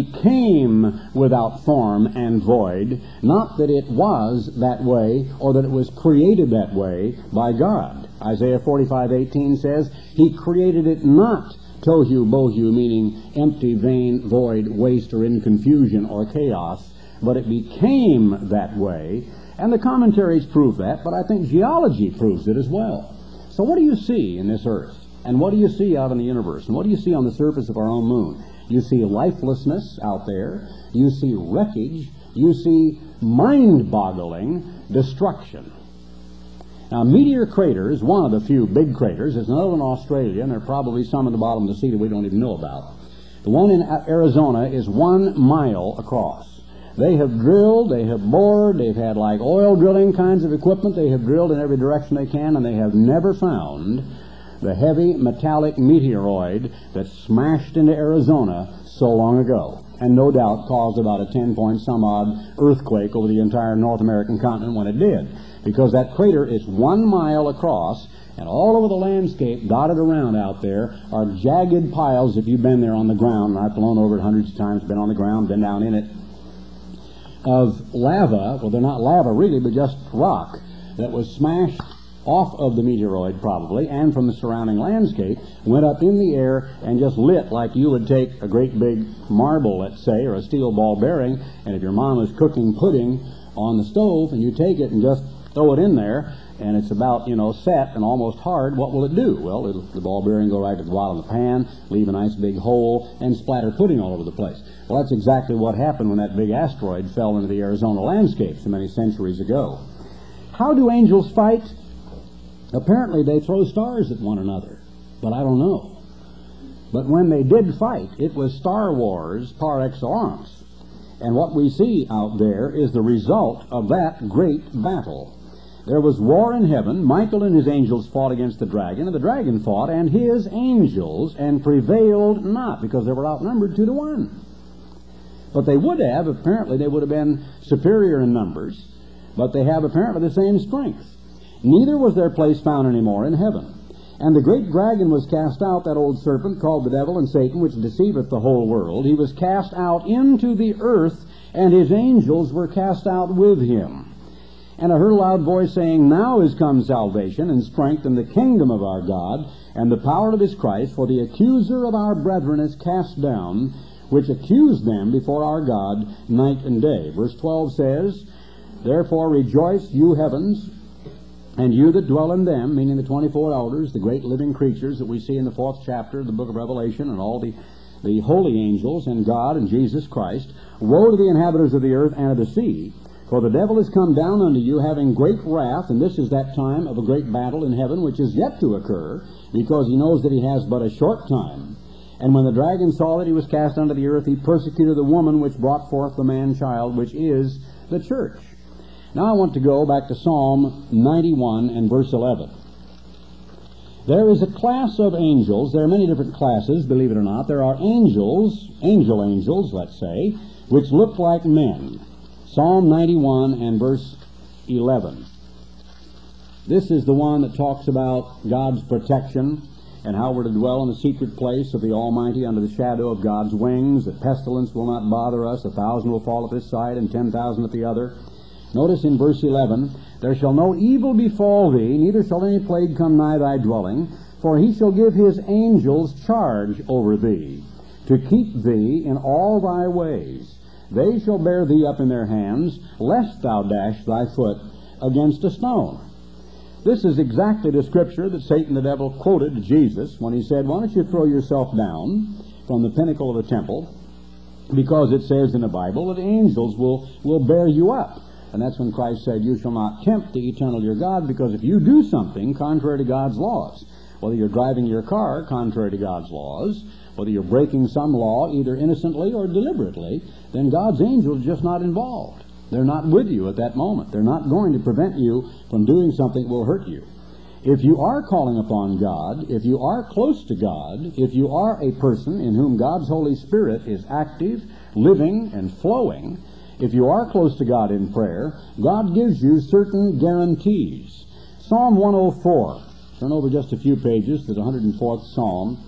became without form and void, not that it was that way or that it was created that way by God. Isaiah forty-five eighteen says, He created it not tohu bohu, meaning empty, vain, void, waste, or in confusion or chaos, but it became that way. And the commentaries prove that, but I think geology proves it as well. So what do you see in this earth? And what do you see out in the universe? And what do you see on the surface of our own moon? You see lifelessness out there. You see wreckage. You see mind-boggling destruction. Now, Meteor Crater is one of the few big craters. There's another one in Australia, and there are probably some in the bottom of the sea that we don't even know about. The one in Arizona is one mile across. They have drilled, they have bored, they've had like oil drilling kinds of equipment. They have drilled in every direction they can, and they have never found the heavy metallic meteoroid that smashed into Arizona so long ago, and no doubt caused about a ten point some odd earthquake over the entire North American continent when it did, because that crater is one mile across, and all over the landscape, dotted around out there, are jagged piles. If you've been there on the ground, and I've flown over it hundreds of times, been on the ground, been down in it, of lava. Well, they're not lava really, but just rock that was smashed off of the meteoroid probably, and from the surrounding landscape, went up in the air and just lit like you would take a great big marble, let's say, or a steel ball bearing, and if your mom was cooking pudding on the stove, and you take it and just throw it in there, and it's about, you know, set and almost hard, what will it do? Well, it'll, the ball bearing go right to the bottom of the pan, leave a nice big hole, and splatter pudding all over the place. Well, that's exactly what happened when that big asteroid fell into the Arizona landscape so many centuries ago. How do angels fight? Apparently they throw stars at one another, but I don't know. But when they did fight, it was Star Wars par excellence. And what we see out there is the result of that great battle. There was war in heaven. Michael and his angels fought against the dragon, and the dragon fought and his angels, and prevailed not, because they were outnumbered two to one. But they would have, apparently they would have been superior in numbers, but they have apparently the same strength. Neither was their place found any more in heaven. And the great dragon was cast out, that old serpent called the devil and Satan, which deceiveth the whole world. He was cast out into the earth, and his angels were cast out with him. And I heard a loud voice saying, Now is come salvation and strength and the kingdom of our God, and the power of his Christ, for the accuser of our brethren is cast down, which accused them before our God night and day. Verse twelve says, Therefore rejoice, you heavens, and you that dwell in them, meaning the twenty-four elders, the great living creatures that we see in the fourth chapter of the book of Revelation, and all the, the holy angels, and God and Jesus Christ. Woe to the inhabitants of the earth and of the sea, for the devil is come down unto you, having great wrath, and this is that time of a great battle in heaven, which is yet to occur, because he knows that he has but a short time. And when the dragon saw that he was cast unto the earth, he persecuted the woman which brought forth the man-child, which is the church. Now I want to go back to Psalm ninety-one and verse eleven. There is a class of angels. There are many different classes, believe it or not. There are angels, angel angels, let's say, which look like men. Psalm ninety-one and verse eleven. This is the one that talks about God's protection and how we're to dwell in the secret place of the Almighty under the shadow of God's wings, that pestilence will not bother us, a thousand will fall at this side and ten thousand at the other. Notice in verse eleven, There shall no evil befall thee, neither shall any plague come nigh thy dwelling, for he shall give his angels charge over thee, to keep thee in all thy ways. They shall bear thee up in their hands, lest thou dash thy foot against a stone. This is exactly the scripture that Satan the devil quoted to Jesus when he said, Why don't you throw yourself down from the pinnacle of the temple, because it says in the Bible that angels will, will bear you up. And that's when Christ said, You shall not tempt the eternal your God, because if you do something contrary to God's laws, whether you're driving your car contrary to God's laws, whether you're breaking some law either innocently or deliberately, then God's angels are just not involved. They're not with you at that moment. They're not going to prevent you from doing something that will hurt you. If you are calling upon God, if you are close to God, if you are a person in whom God's Holy Spirit is active, living, and flowing, if you are close to God in prayer, God gives you certain guarantees. Psalm one oh four. Turn over just a few pages to the one hundred fourth Psalm.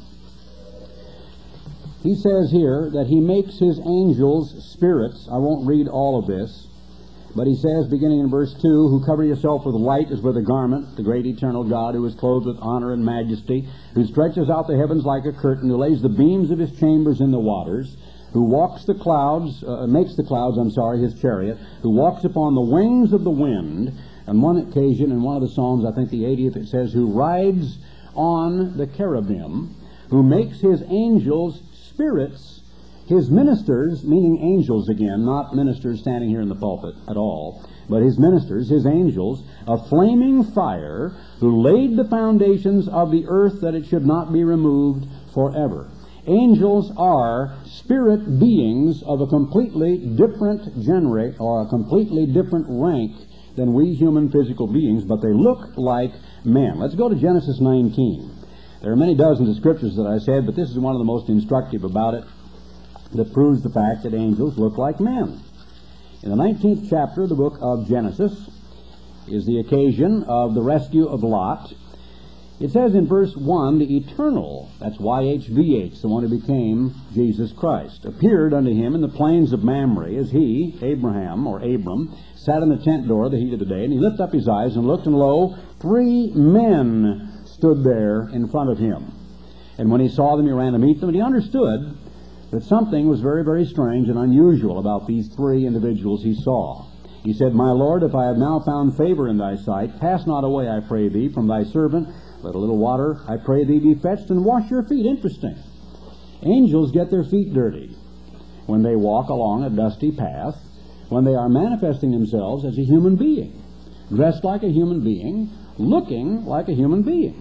He says here that he makes his angels spirits. I won't read all of this, but he says, beginning in verse two, Who cover yourself with light as with a garment, the great eternal God, who is clothed with honor and majesty, who stretches out the heavens like a curtain, who lays the beams of his chambers in the waters, who walks the clouds, uh, makes the clouds, I'm sorry, his chariot, who walks upon the wings of the wind. On one occasion, in one of the Psalms, I think the eightieth, it says, who rides on the cherubim, who makes his angels spirits, his ministers, meaning angels again, not ministers standing here in the pulpit at all, but his ministers, his angels, a flaming fire, who laid the foundations of the earth that it should not be removed forever. Angels are spirit beings of a completely different genre, or a completely different rank than we human physical beings, but they look like men. Let's go to Genesis nineteen. There are many dozens of scriptures that I said, but this is one of the most instructive about it, that proves the fact that angels look like men. In the nineteenth chapter of the book of Genesis is the occasion of the rescue of Lot. It says in verse one, the Eternal, that's Y H V H, the one who became Jesus Christ, appeared unto him in the plains of Mamre, as he, Abraham, or Abram, sat in the tent door the heat of the day, and he lifted up his eyes and looked, and lo, three men stood there in front of him. And when he saw them, he ran to meet them, and he understood that something was very, very strange and unusual about these three individuals he saw. He said, My Lord, if I have now found favor in thy sight, pass not away, I pray thee, from thy servant. Let a little water, I pray thee, be fetched, and wash your feet. Interesting. Angels get their feet dirty when they walk along a dusty path, when they are manifesting themselves as a human being, dressed like a human being, looking like a human being.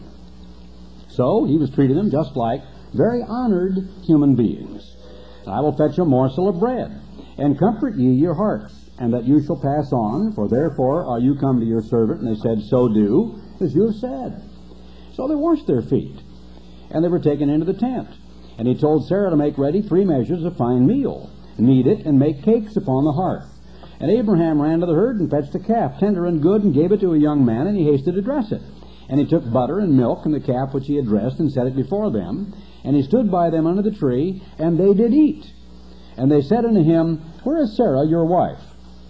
So he was treating them just like very honored human beings. I will fetch a morsel of bread, and comfort ye your hearts, and that you shall pass on, for therefore are you come to your servant. And they said, So do, as you have said. So they washed their feet, and they were taken into the tent. And he told Sarah to make ready three measures of fine meal, knead it, and make cakes upon the hearth. And Abraham ran to the herd and fetched a calf, tender and good, and gave it to a young man, and he hasted to dress it. And he took butter and milk and the calf which he had dressed, and set it before them. And he stood by them under the tree, and they did eat. And they said unto him, Where is Sarah your wife?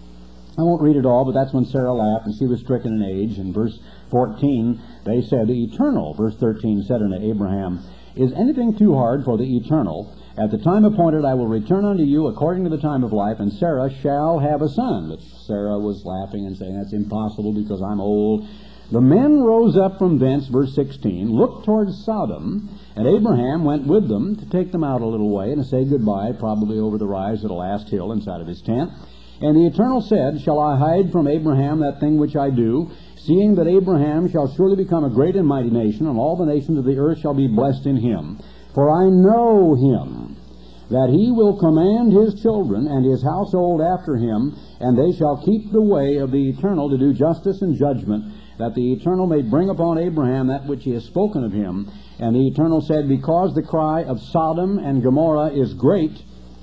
I won't read it all, but that's when Sarah laughed, and she was stricken in age. In verse fourteen, they said, The Eternal, verse thirteen, said unto Abraham, Is anything too hard for the Eternal? At the time appointed I will return unto you according to the time of life, and Sarah shall have a son. But Sarah was laughing and saying, That's impossible, because I'm old. The men rose up from thence, verse sixteen, looked towards Sodom, and Abraham went with them to take them out a little way and to say goodbye, probably over the rise of the last hill inside of his tent. And the Eternal said, Shall I hide from Abraham that thing which I do, seeing that Abraham shall surely become a great and mighty nation, and all the nations of the earth shall be blessed in him? For I know him, that he will command his children and his household after him, and they shall keep the way of the Eternal to do justice and judgment, that the Eternal may bring upon Abraham that which he has spoken of him. And the Eternal said, Because the cry of Sodom and Gomorrah is great,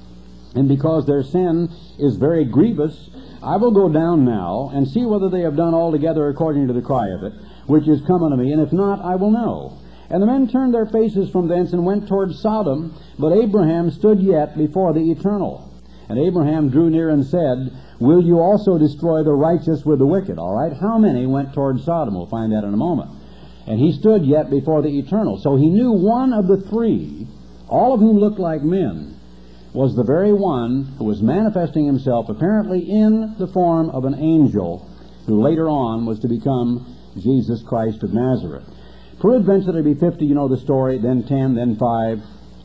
and because their sin is very grievous, I will go down now, and see whether they have done altogether according to the cry of it, which is come unto me, and if not, I will know. And the men turned their faces from thence, and went toward Sodom, but Abraham stood yet before the Eternal. And Abraham drew near and said, Will you also destroy the righteous with the wicked? All right, how many went toward Sodom? We'll find that in a moment. And he stood yet before the Eternal. So he knew one of the three, all of whom looked like men, was the very one who was manifesting himself apparently in the form of an angel, who later on was to become Jesus Christ of Nazareth. Peradventure there be fifty, you know the story, then ten, then five,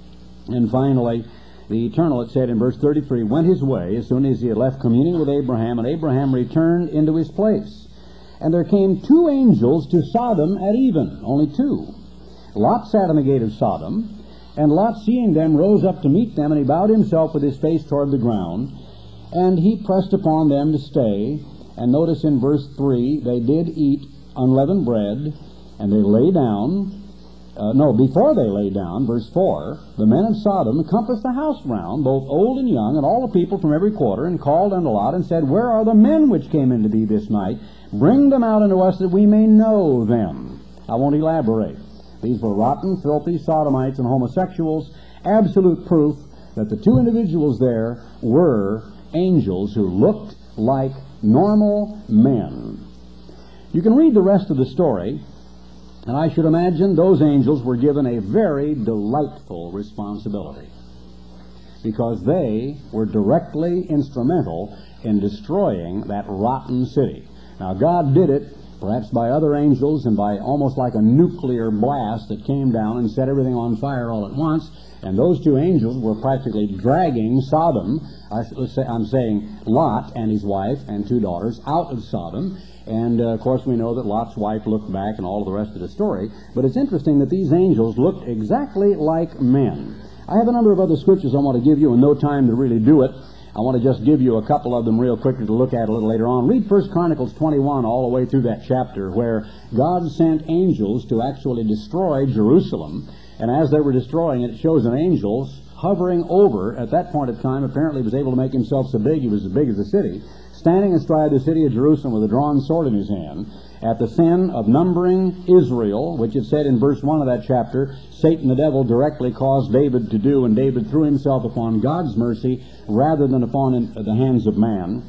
and finally the Eternal, it said in verse thirty-three, went his way as soon as he had left communing with Abraham, and Abraham returned into his place. And there came two angels to Sodom at even, only two. Lot sat on the gate of Sodom, and Lot, seeing them, rose up to meet them, and he bowed himself with his face toward the ground, and he pressed upon them to stay. And notice in verse three, they did eat unleavened bread, and they lay down. Uh, no, before they lay down, verse four, the men of Sodom compassed the house round, both old and young, and all the people from every quarter, and called unto Lot, and said, Where are the men which came into thee this night? Bring them out unto us, that we may know them. I won't elaborate. These were rotten, filthy sodomites and homosexuals, absolute proof that the two individuals there were angels who looked like normal men. You can read the rest of the story, and I should imagine those angels were given a very delightful responsibility, because they were directly instrumental in destroying that rotten city. Now, God did it perhaps by other angels and by almost like a nuclear blast that came down and set everything on fire all at once. And those two angels were practically dragging Sodom, I, I'm saying Lot and his wife and two daughters, out of Sodom. And, uh, of course, we know that Lot's wife looked back and all of the rest of the story. But it's interesting that these angels looked exactly like men. I have a number of other scriptures I want to give you, and no time to really do it. I want to just give you a couple of them real quickly to look at a little later on. Read First Chronicles twenty-one all the way through that chapter, where God sent angels to actually destroy Jerusalem. And as they were destroying it, it shows an angel hovering over, at that point of time, apparently was able to make himself so big, he was as big as the city, standing astride the city of Jerusalem with a drawn sword in his hand, at the sin of numbering Israel, which it said in verse one of that chapter, Satan the devil directly caused David to do, and David threw himself upon God's mercy rather than upon the hands of man.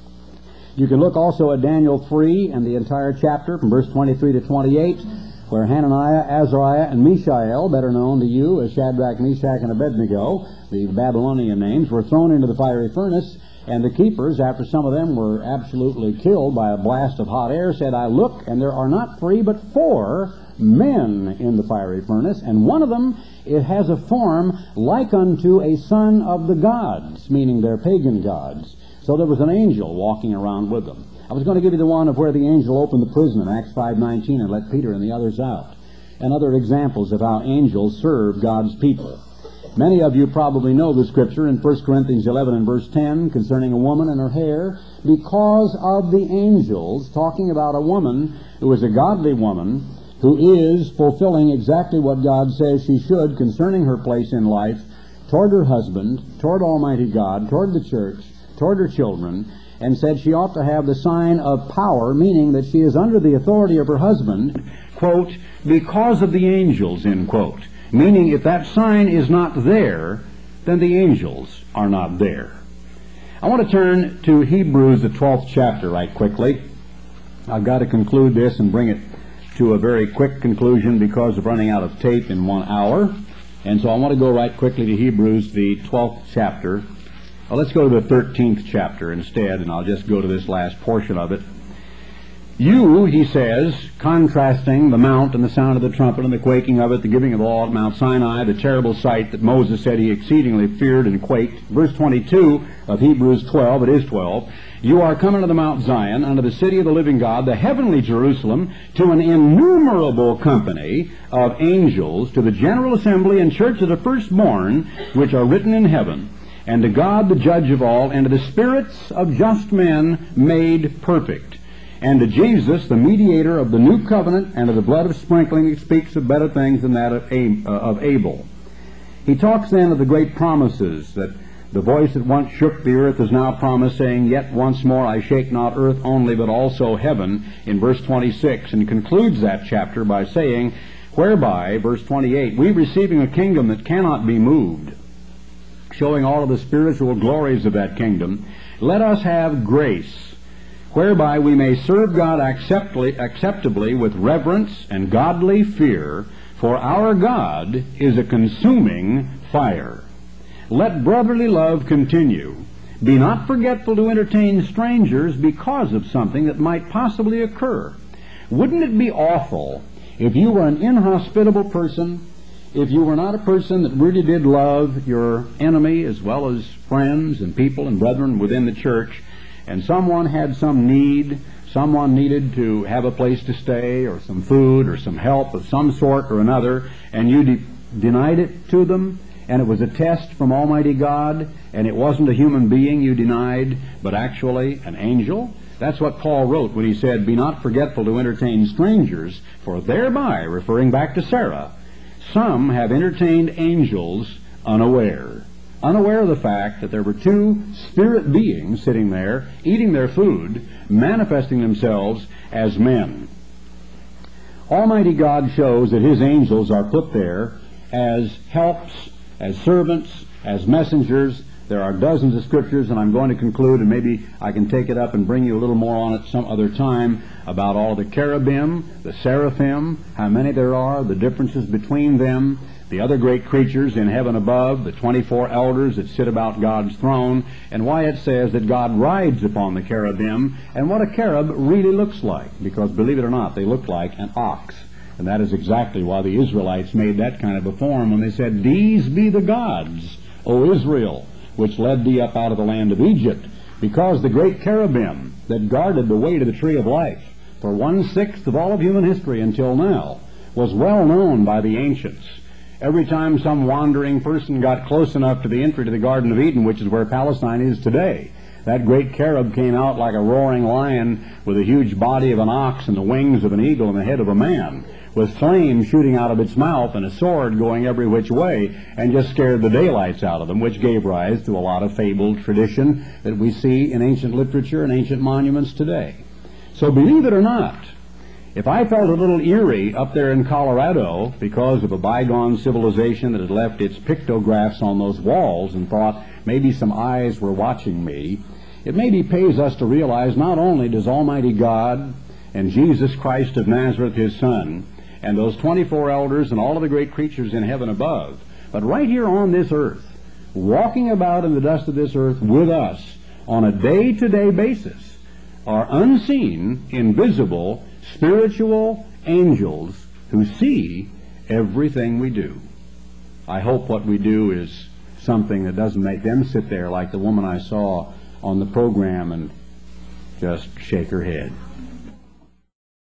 You can look also at Daniel three and the entire chapter from verse twenty-three to twenty-eight, where Hananiah, Azariah, and Mishael, better known to you as Shadrach, Meshach, and Abednego, the Babylonian names, were thrown into the fiery furnace, and the keepers, after some of them were absolutely killed by a blast of hot air, said, I look, and there are not three but four men in the fiery furnace, and one of them it has a form like unto a son of the gods, meaning their pagan gods. So there was an angel walking around with them. I was going to give you the one of where the angel opened the prison in Acts five nineteen and let Peter and the others out, and other examples of how angels serve God's people. Many of you probably know the scripture in First Corinthians eleven and verse ten concerning a woman and her hair, because of the angels, talking about a woman who is a godly woman, who is fulfilling exactly what God says she should concerning her place in life, toward her husband, toward Almighty God, toward the church, toward her children, and said she ought to have the sign of power, meaning that she is under the authority of her husband, quote, because of the angels, end quote. Meaning if that sign is not there, then the angels are not there. I want to turn to Hebrews, the twelfth chapter, right quickly. I've got to conclude this and bring it to a very quick conclusion because of running out of tape in one hour. And so I want to go right quickly to Hebrews, the twelfth chapter. Well, let's go to the thirteenth chapter instead, and I'll just go to this last portion of it. You, he says, contrasting the mount and the sound of the trumpet and the quaking of it, the giving of the law at Mount Sinai, the terrible sight that Moses said he exceedingly feared and quaked. Verse twenty-two of Hebrews twelve, it is twelve, you are come unto the Mount Zion, unto the city of the living God, the heavenly Jerusalem, to an innumerable company of angels, to the general assembly and church of the firstborn, which are written in heaven, and to God the judge of all, and to the spirits of just men made perfect, and to Jesus, the mediator of the new covenant, and of the blood of sprinkling, that speaks of better things than that of Abel. He talks then of the great promises, that the voice that once shook the earth is now promised, saying, Yet once more I shake not earth only, but also heaven, in verse twenty-six, and concludes that chapter by saying, whereby, verse twenty-eight, we receiving a kingdom that cannot be moved, showing all of the spiritual glories of that kingdom, let us have grace, whereby we may serve God acceptably, acceptably with reverence and godly fear, for our God is a consuming fire. Let brotherly love continue. Be not forgetful to entertain strangers because of something that might possibly occur. Wouldn't it be awful if you were an inhospitable person, if you were not a person that really did love your enemy as well as friends and people and brethren within the church, and someone had some need, someone needed to have a place to stay or some food or some help of some sort or another, and you de- denied it to them, and it was a test from Almighty God, and it wasn't a human being you denied, but actually an angel? That's what Paul wrote when he said, Be not forgetful to entertain strangers, for thereby, referring back to Sarah, some have entertained angels unaware. Unaware of the fact that there were two spirit beings sitting there, eating their food, manifesting themselves as men. Almighty God shows that His angels are put there as helps, as servants, as messengers. There are dozens of scriptures, and I'm going to conclude, and maybe I can take it up and bring you a little more on it some other time, about all the cherubim, the seraphim, how many there are, the differences between them, the other great creatures in heaven above, the twenty-four elders that sit about God's throne, and why it says that God rides upon the cherubim, and what a cherub really looks like, because believe it or not, they look like an ox. And that is exactly why the Israelites made that kind of a form when they said, These be the gods, O Israel, which led thee up out of the land of Egypt, because the great cherubim that guarded the way to the tree of life for one-sixth of all of human history until now was well known by the ancients. Every time some wandering person got close enough to the entry to the Garden of Eden, which is where Palestine is today, that great cherub came out like a roaring lion with a huge body of an ox and the wings of an eagle and the head of a man. with flames shooting out of its mouth and a sword going every which way, and just scared the daylights out of them, which gave rise to a lot of fabled tradition that we see in ancient literature and ancient monuments today. So believe it or not, if I felt a little eerie up there in Colorado because of a bygone civilization that had left its pictographs on those walls and thought maybe some eyes were watching me, it maybe pays us to realize not only does Almighty God and Jesus Christ of Nazareth, his Son, and those twenty-four elders and all of the great creatures in heaven above, but right here on this earth, walking about in the dust of this earth with us on a day-to-day basis, are unseen, invisible, spiritual angels who see everything we do. I hope what we do is something that doesn't make them sit there like the woman I saw on the program and just shake her head.